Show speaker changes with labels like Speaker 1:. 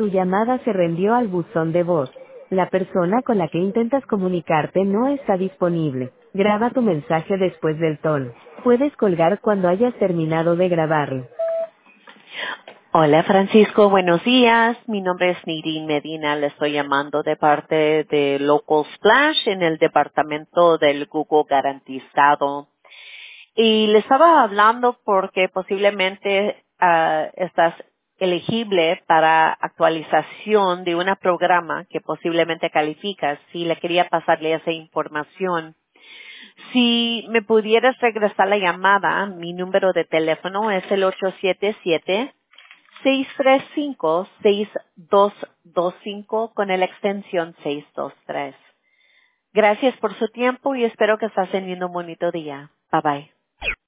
Speaker 1: Tu llamada se rendió al buzón de voz. La persona con la que intentas comunicarte no está disponible. Graba tu mensaje después del tono. Puedes colgar cuando hayas terminado de grabarlo.
Speaker 2: Hola Francisco, buenos días. Mi nombre es Nidin Medina. Le estoy llamando de parte de Local Splash en el departamento del Google garantizado. Y le estaba hablando porque posiblemente estás elegible para actualización de un programa que posiblemente calificas. Y le quería pasarle esa información. Si me pudieras regresar la llamada, mi número de teléfono es el 877-635-6225 con la extensión 623. Gracias por su tiempo y espero que estás teniendo un bonito día. Bye bye.